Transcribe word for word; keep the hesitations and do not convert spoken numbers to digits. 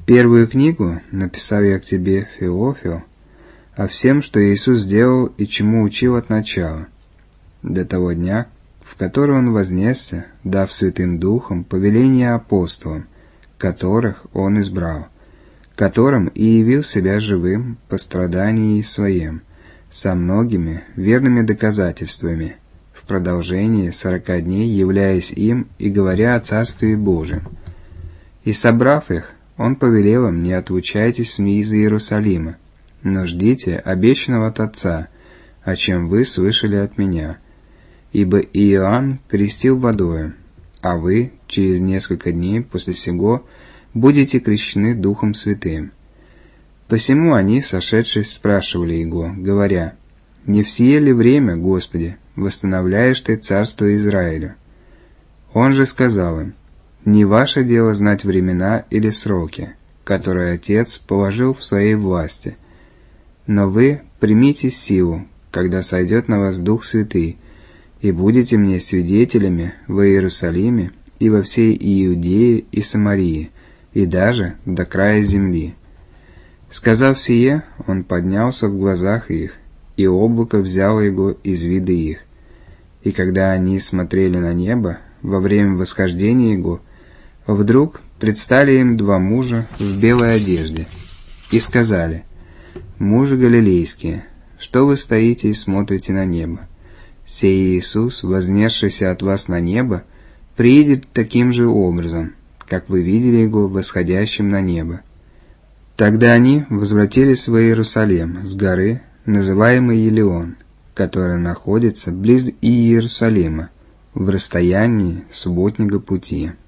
Первую книгу написал я к тебе, Феофил, о всем, что Иисус сделал и чему учил от начала, до того дня, в который Он вознесся, дав Святым Духом повеление апостолам, которых Он избрал, которым и явил себя живым по страдании Своем, со многими верными доказательствами, в продолжении сорока дней являясь им и говоря о Царстве Божьем. И собрав их, Он повелел им: не отлучайтесь из Иерусалима, но ждите обещанного от Отца, о чем вы слышали от Меня. Ибо Иоанн крестил водою, а вы через несколько дней после сего будете крещены Духом Святым. Посему они, сошедшись, спрашивали Его, говоря: «Не в сие ли время, Господи, восстановляешь Ты царство Израилю?» Он же сказал им: «Не ваше дело знать времена или сроки, которые Отец положил в Своей власти, но вы примите силу, когда сойдет на вас Дух Святый, и будете мне свидетелями в Иерусалиме и во всей Иудее и Самарии, и даже до края земли». Сказав сие, Он поднялся в глазах их, и облако взяло Его из вида их. И когда они смотрели на небо во время восхождения Его, вдруг предстали им два мужа в белой одежде, и сказали: «Мужи галилейские, что вы стоите и смотрите на небо? Сей Иисус, вознесшийся от вас на небо, приедет таким же образом, как вы видели Его восходящим на небо». Тогда они возвратились в Иерусалим с горы, называемой Елеон, которая находится близ Иерусалима, в расстоянии субботнего пути.